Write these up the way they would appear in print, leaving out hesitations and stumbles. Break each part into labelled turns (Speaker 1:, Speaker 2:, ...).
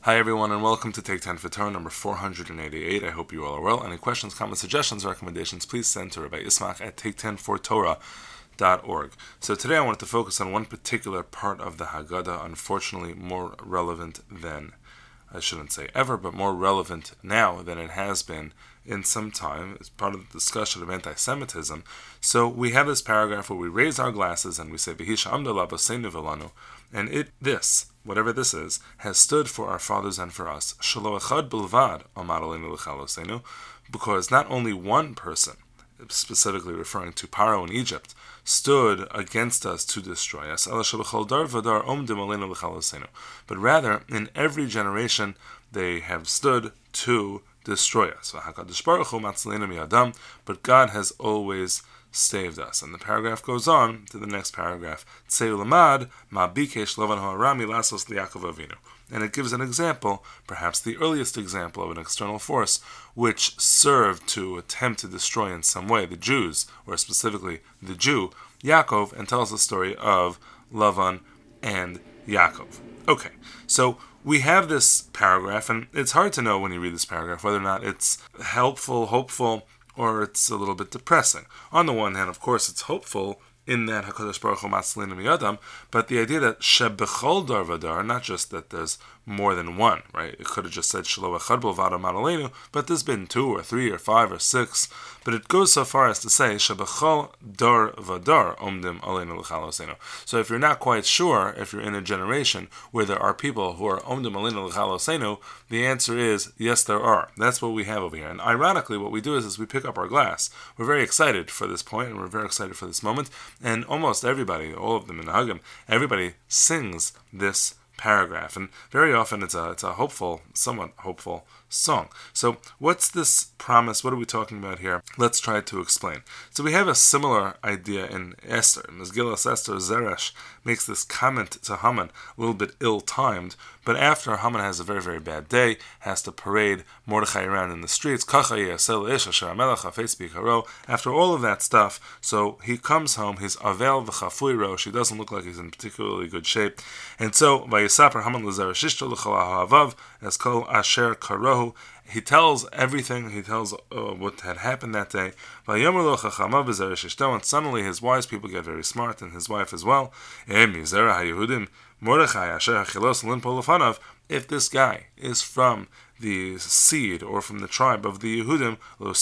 Speaker 1: Hi everyone and welcome to Take 10 for Torah number 488. I hope you all are well. Any questions, comments, suggestions, recommendations, please send to Rabbi Ismach at take10fortorah.org. So today I wanted to focus on one particular part of the Haggadah, unfortunately more relevant than, I shouldn't say ever, but more relevant now than it has been in some time as part of the discussion of anti-Semitism. So we have this paragraph where we raise our glasses and we say, V'hisha amdala b'seinu v'lanu, and whatever this is, has stood for our fathers and for us. Shelo echad bilvad amar aleinu l'chalosenu, because not only one person, specifically referring to Paro in Egypt, stood against us to destroy us, but rather in every generation they have stood to destroy us. But God has always saved us. And the paragraph goes on to the next paragraph. And it gives an example, perhaps the earliest example of an external force, which served to attempt to destroy in some way the Jews, or specifically the Jew, Yaakov, and tells the story of Lavan and Yaakov. Okay, so we have this paragraph, and it's hard to know when you read this paragraph whether or not it's helpful, hopeful, or it's a little bit depressing. On the one hand, of course, it's hopeful in that HaKadosh Baruch Hu matzlinu miyadam, but the idea that shebechol dar vadar, not just that there's more than one, right? It could have just said shelo echad bilvad amar aleinu, but there's been 2 or 3 or 5 or 6. But it goes so far as to say shebechol dar vadar omdim aleinu l'chalosenu. So if you're not quite sure, if you're in a generation where there are people who are omdim aleinu l'chalosenu, the answer is yes, there are. That's what we have over here. And ironically, what we do is we pick up our glass. We're very excited for this point, and we're very excited for this moment. And almost everybody, all of them in the Hagim, everybody sings this paragraph, and very often it's a hopeful, somewhat hopeful song. So what's this promise? What are we talking about here? Let's try to explain. So we have a similar idea in Esther. Mesgilas Esther, Zeresh makes this comment to Haman, a little bit ill-timed, but after Haman has a very, very bad day, has to parade Mordechai around in the streets, after all of that stuff, so he comes home, he's avel v'chafui rosh, he doesn't look like he's in particularly good shape, and so, Vayisaper Haman l'Zeresh ishto l'chol ha'avav, as kol asher karohu, he tells everything, he tells what had happened that day. And suddenly his wise people get very smart, and his wife as well. If this guy is from the seed or from the tribe of the Yehudim,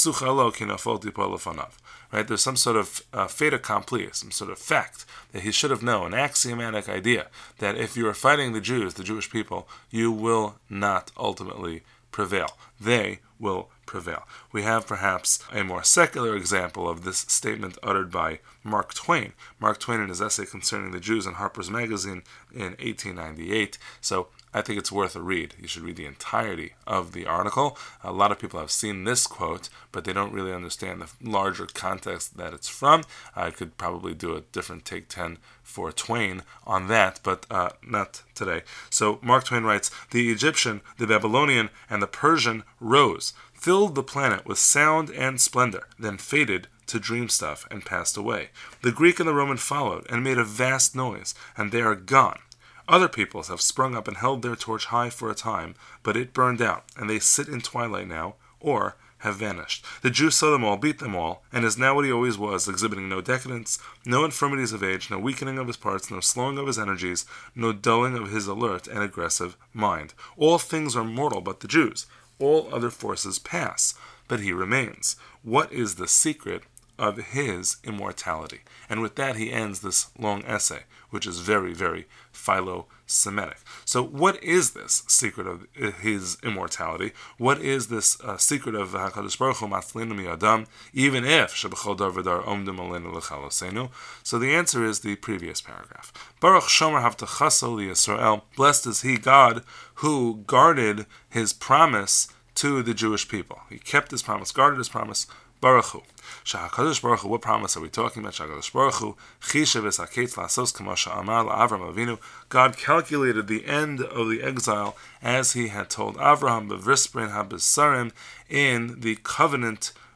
Speaker 1: right? There's some sort of fait accompli, some sort of fact that he should have known, an axiomatic idea that if you are fighting the Jews, the Jewish people, you will not ultimately prevail. They will prevail. We have perhaps a more secular example of this statement uttered by Mark Twain. Mark Twain in his essay concerning the Jews in Harper's Magazine in 1898. So I think it's worth a read. You should read the entirety of the article. A lot of people have seen this quote, but they don't really understand the larger context that it's from. I could probably do a different Take 10 for Twain on that, but not today. So Mark Twain writes, the Egyptian, the Babylonian, and the Persian rose, filled the planet with sound and splendor, then faded to dream stuff and passed away. The Greek and the Roman followed and made a vast noise, and they are gone. Other peoples have sprung up and held their torch high for a time, but it burned out, and they sit in twilight now, or have vanished. The Jew saw them all, beat them all, and is now what he always was, exhibiting no decadence, no infirmities of age, no weakening of his parts, no slowing of his energies, no dulling of his alert and aggressive mind. All things are mortal but the Jews. All other forces pass, but he remains. What is the secret of his immortality? And with that he ends this long essay, which is very, very philo-Semitic. So what is this secret of his immortality? What is this secret of HaKadosh Baruch Hu matzlinu miyadam, even if shebechol dar v'dar omdim aleinu l'chalosenu? So the answer is the previous paragraph. Baruch shomer havtachaso liYisrael, blessed is he, God, who guarded his promise to the Jewish people. He kept his promise, guarded his promise. Baruch Hu. HaKadosh Baruch Hu, what promise are we talking about? HaKadosh Baruch Hu, Chishev es haketz lasos k'mo she'amar la'Avram Avinu. God calculated the end of the exile as he had told Avraham, b'vrispein habesarim, in the covenant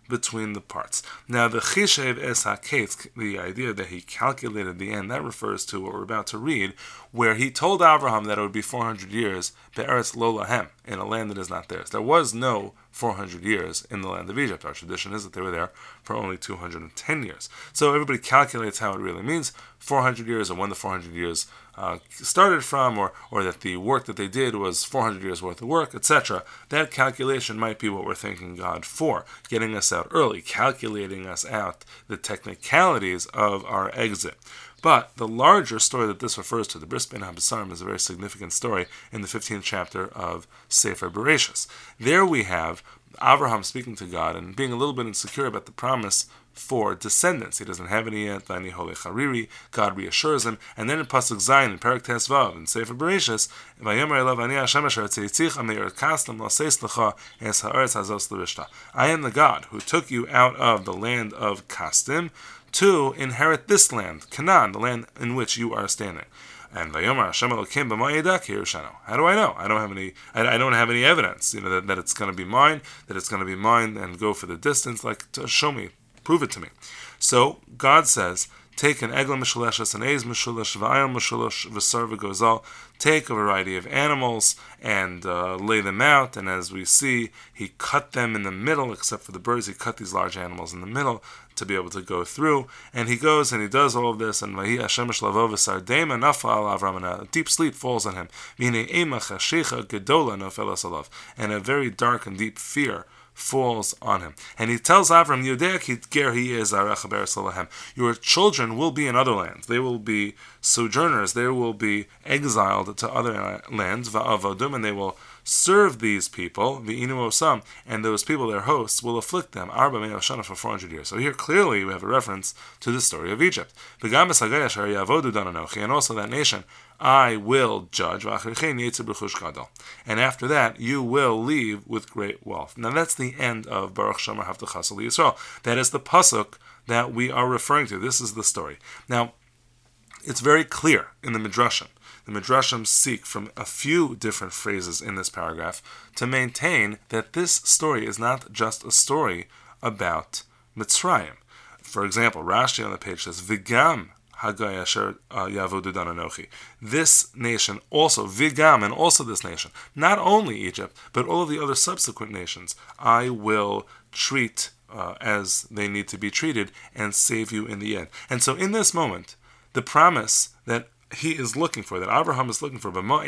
Speaker 1: between the parts. Now, the Chishev Es HaKetz, the idea that he calculated the end, that refers to what we're about to read, where he told Abraham that it would be 400 years, Be'eretz Lo Lahem, in a land that is not theirs. There was no 400 years in the land of Egypt. Our tradition is that they were there for only 210 years. So everybody calculates how it really means, 400 years, or when the 400 years started from, or that the work that they did was 400 years worth of work, etc. That calculation might be what we're thanking God for, getting us out early, calculating us out the technicalities of our exit. But the larger story that this refers to, the Bris Bein HaBesarim, is a very significant story in the 15th chapter of Sefer Bereshis. There we have Abraham speaking to God and being a little bit insecure about the promise for descendants. He doesn't have any yet. God reassures him, and then in Pasuk Zayin in Perek Tes Vav in Sefer Bereshis, I am the God who took you out of the land of Kasdim to inherit this land, Canaan, the land in which you are standing. And Vayomar Hashem Elokim b'ma'edak Yerushanu. How do I know? I don't have any evidence, that it's going to be mine, and go for the distance. Show me, prove it to me. So God says, take an egel mishuleshes, an eiz mishulesh, v'ayam mishulesh, v'sar v'gozal. Take a variety of animals and lay them out. And as we see, he cut them in the middle, except for the birds. He cut these large animals in the middle to be able to go through. And he goes and he does all of this. And Vahi Hashem Shlavo v'sardema nafal Avram, and a deep sleep falls on him. Meaning ema chashicha gedola nofelas alav, and a very dark and deep fear falls on him. And he tells Avram, your children will be in other lands. They will be sojourners. They will be exiled to other lands, and they will serve these people, and those people, their hosts, will afflict them for 400 years. So here clearly we have a reference to the story of Egypt. And also that nation I will judge, and after that you will leave with great wealth. Now that's the end of Baruch She'amar Havtachas Yisrael. That is the pasuk that we are referring to. This is the story. Now, it's very clear in the Midrashim. The Midrashim seek from a few different phrases in this paragraph to maintain that this story is not just a story about Mitzrayim. For example, Rashi on the page says, Vigam Hagai Asher Yavodu Dan Anochi. This nation also, Vigam, and also this nation, not only Egypt, but all of the other subsequent nations, I will treat as they need to be treated and save you in the end. And so in this moment, the promise that he is looking for, that Abraham is looking for,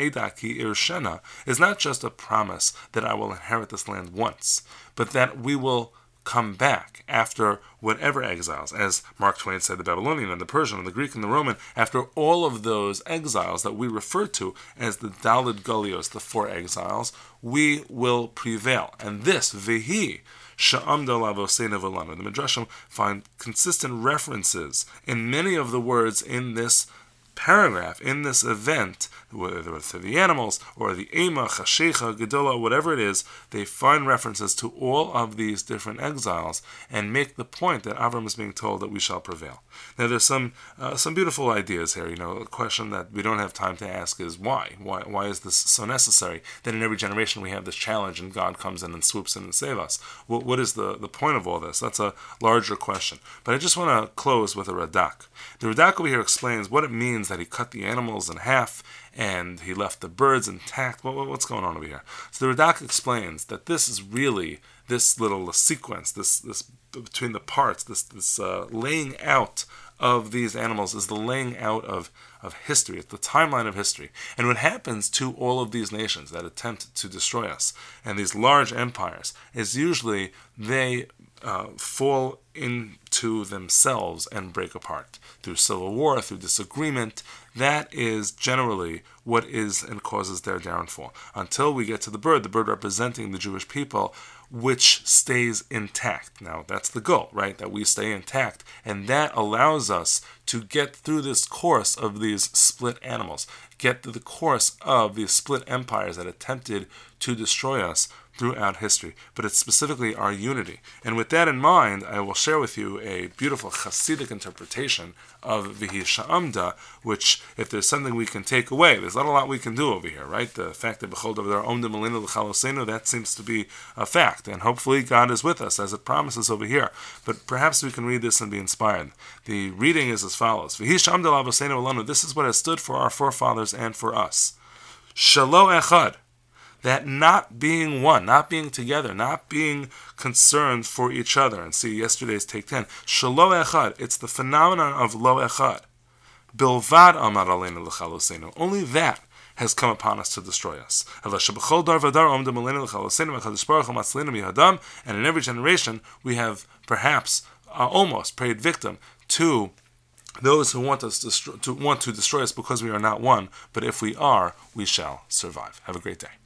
Speaker 1: is not just a promise that I will inherit this land once, but that we will come back after whatever exiles, as Mark Twain said, the Babylonian and the Persian and the Greek and the Roman, after all of those exiles that we refer to as the Daled Golios, the 4 exiles, we will prevail. And this, Vehi, Sha'amda Lavosena Volanu. The Midrashim find consistent references in many of the words in this paragraph, in this event, whether it's the animals or the Ema, Chashecha, Gedola, whatever it is, they find references to all of these different exiles and make the point that Avram is being told that we shall prevail. Now, there's some beautiful ideas here. A question that we don't have time to ask is why? Why is this so necessary that in every generation we have this challenge and God comes in and swoops in and saves us? What is the point of all this? That's a larger question. But I just want to close with a Radak. The Radak over here explains what it means that he cut the animals in half and he left the birds intact. What's going on over here? So the Radak explains that this is really this little sequence, this between the parts, this laying out of these animals is the laying out of history. It's the timeline of history. And what happens to all of these nations that attempt to destroy us and these large empires is usually they fall into themselves and break apart through civil war, through disagreement. That is generally what is and causes their downfall. Until we get to the bird representing the Jewish people, which stays intact. Now, that's the goal, right? That we stay intact. And that allows us to get through this course of these split animals, get through the course of these split empires that attempted to destroy us throughout history, but it's specifically our unity. And with that in mind, I will share with you a beautiful Hasidic interpretation of Vihi Sha'amda, which, if there's something we can take away, there's not a lot we can do over here, right? The fact that B'chol Davar Omdim Alinu L'Chalosenu, that seems to be a fact, and hopefully God is with us, as it promises over here. But perhaps we can read this and be inspired. The reading is as follows: Vihi Sha'amda L'Avosenu Alanu. This is what has stood for our forefathers and for us. Shalo Echad. That not being one, not being together, not being concerned for each other. And see yesterday's Take 10. Shalo Echad. It's the phenomenon of Lo Echad. Bilvad Amar Aleinu L'Chalosenu. Only that has come upon us to destroy us. And in every generation, we have perhaps almost prayed victim to those who want to destroy us because we are not one. But if we are, we shall survive. Have a great day.